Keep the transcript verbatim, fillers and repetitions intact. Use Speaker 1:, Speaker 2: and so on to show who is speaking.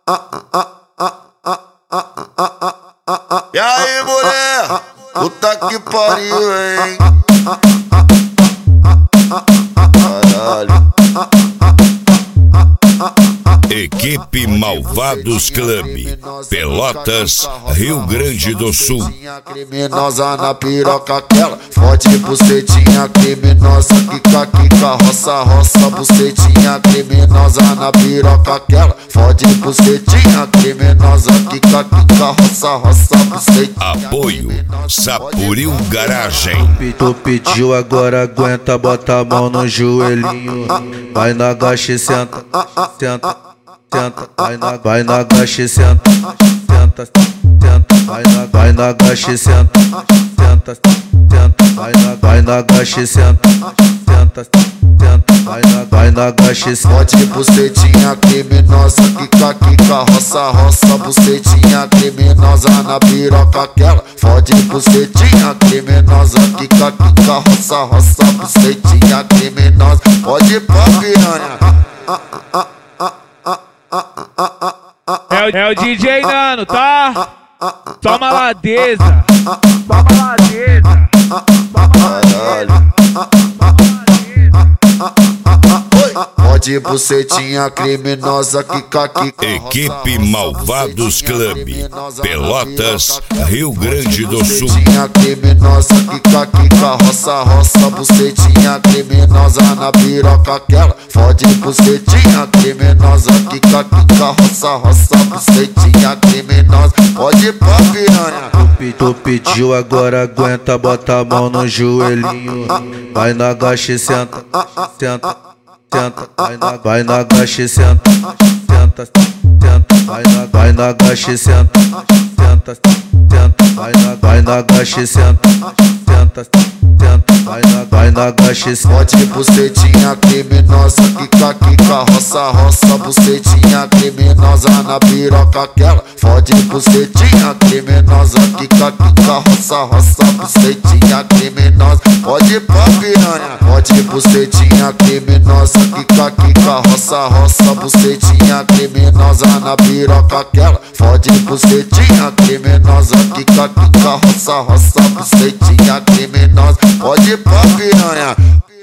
Speaker 1: E aí, mulher? Puta que pariu, hein? Caralho.
Speaker 2: Equipe Malvados Clube, Pelotas, Rio Grande do Sul.
Speaker 1: Criminosa na piroca, aquela fode bucetinha criminosa, quica, quica, roça, roça, bucetinha criminosa na piroca, aquela fode bucetinha criminosa, quica, quica, roça, roça, bucetinha.
Speaker 2: Apoio Sapuril Garagem.
Speaker 3: Tu pediu, agora aguenta, bota a mão no joelhinho. Vai na agacha e senta, senta, senta. Vai na, vai na agacha e senta, senta, senta. Vai na, vai na agacha e senta, senta, senta. Vai na, vai na agacha e senta, senta, senta. Vai na, vai na agacha e senta.
Speaker 1: Fode bucetinha criminosa, quica, quica, roça, roça, bucetinha criminosa na piroca, aquela fode bucetinha criminosa, quica, quica, roça, roça, bucetinha criminosa. Pode pra piranha.
Speaker 4: É o, é o D J Nano, tá? Toma ladeza. Toma ladeza.
Speaker 1: Caralho. Fode bucetinha criminosa, quica, quica.
Speaker 2: Equipe Malvados Clube, Pelotas, Rio Grande do Sul.
Speaker 1: Bucetinha criminosa, quica, quica, roça, roça, bucetinha criminosa na piroca, aquela fode bucetinha criminosa, quica, quica, roça, roça, bucetinha criminosa. Pode pra piranha.
Speaker 3: Tu pediu, agora aguenta, bota a mão no joelhinho. Vai na agacha e senta, senta, senta. Vai na, vai na agacha e senta, senta, senta. Vai na, vai na agacha e senta, senta, senta. Vai na, vai na agacha e senta, senta, senta. Vai na, vai na agacha e senta.
Speaker 1: Fode bucetinha criminosa, quica, quica, roça, roça, bucetinha criminosa na piroca, aquela fode bucetinha criminosa, quica, quica, roça, roça, bucetinha criminosa. Pode pra piranha. Fode bucetinha criminosa, quica, quica, roça, roça, bucetinha criminosa na piroca, aquela fode bucetinha criminosa, quica, quica, roça, roça, bucetinha criminosa. Pode pra piranha.